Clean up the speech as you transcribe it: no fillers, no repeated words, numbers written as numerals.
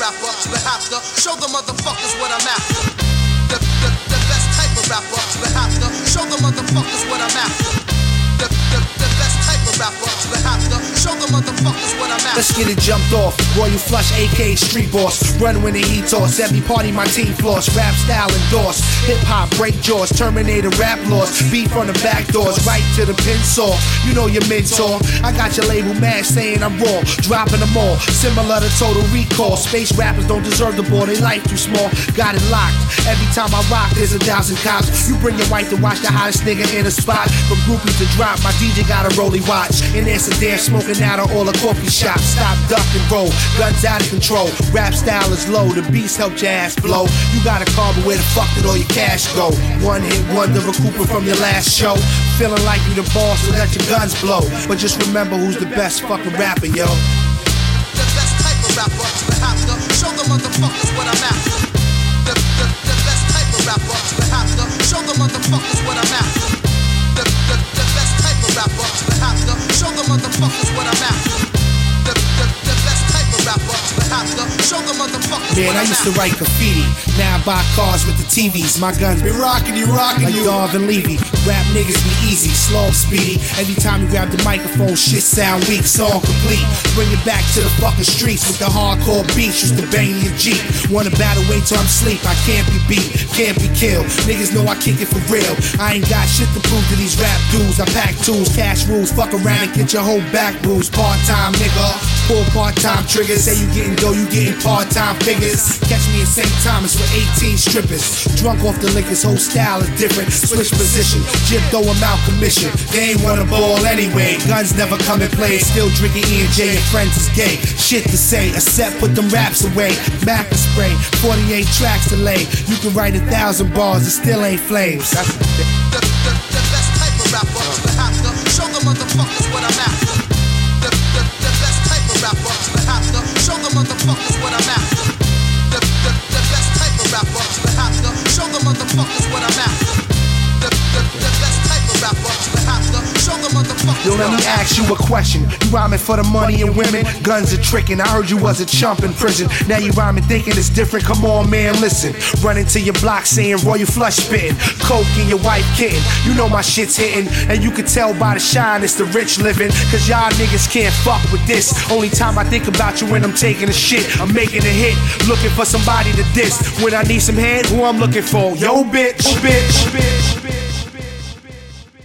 rapper, but have to show the motherfuckers what I'm after. The best type of rapper, but have to show the motherfuckers what I'm after. The best type of rapper, but have to show the motherfuckers what I'm after. Let's get it jumped off. Royal Flush, aka Street Boss. Run when the heat toss. Every party my team floss. Rap style endorse. Hip hop break jaws. Terminator rap laws. Beef on the back doors. Right to the pin saw. You know your mentor. I got your label mad saying I'm raw. Dropping them all. Similar to Total Recall. Space rappers don't deserve the ball. They life too small. Got it locked. Every time I rock, there's 1,000 cops. You bring your wife to watch the hottest nigga in a spot. From groupies to drop, my DJ got a rollie watch. In there, some damn smoking out of all the coffee shops. Stop, duck, and roll. Guns out of control. Rap style is low. The beats help your ass blow. You got a car, but where the fuck did all your cash go? One hit wonder, recuperating from your last show. Feeling like you the boss, so let your guns blow. But just remember who's the best fucking rapper, yo. The best type of rapper, but have to show the motherfuckers what I'm after. The best type of rapper, but have to show the motherfuckers what I'm after. The best type of rapper, but have to show the motherfuckers what I'm after. The best type of rapper, but have to show the motherfuckers. Man, I used to write graffiti. Now I buy cars with the TVs. My guns be rocking you like Darvin Levy. Rap niggas be easy, slow, speedy. Every time you grab the microphone, shit sound weak, song complete. Bring it back to the fucking streets with the hardcore beats. Used to bang your Jeep. Wanna battle, wait till I'm asleep. I can't be beat, can't be killed. Niggas know I kick it for real. I ain't got shit to prove to these rap dudes. I pack tools, cash rules. Fuck around and get your whole back bruised. Part-time nigga, pull part-time triggers. Say you getting dough, you getting part-time figures. Catch me in St. Thomas with 18 strippers. Drunk off the liquors, whole style is different. Switch position, Jim throw them out commission. They ain't wanna ball anyway. Guns never come and play. Still drinking E&J and friends is gay. Shit to say, except put them raps away. Mac and spray, 48 tracks to lay. You can write 1,000 bars, it still ain't flames. The best type of rapper, but have to show the motherfuckers what I'm after. The best type of rapper, but have to show the motherfuckers what I'm after. The best type of rapper, but have to show the motherfuckers what I'm after. The best type of rapper, but have to show the motherfuckers. Yo, let me ask you a question. You rhyming for the money and women? Guns are tricking. I heard you was a chump in prison. Now you rhyming thinking it's different. Come on, man, listen. Running to your block saying Royal Flush spitting. Coke and your wife kidding. You know my shit's hitting. And you can tell by the shine it's the rich living. Cause y'all niggas can't fuck with this. Only time I think about you when I'm taking a shit. I'm making a hit. Looking for somebody to diss. When I need some head, who I'm looking for? Yo, bitch. Bitch.